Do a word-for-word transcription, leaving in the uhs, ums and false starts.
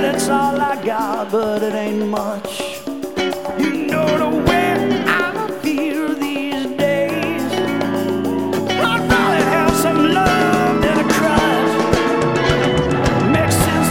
It's all I got, but it ain't much.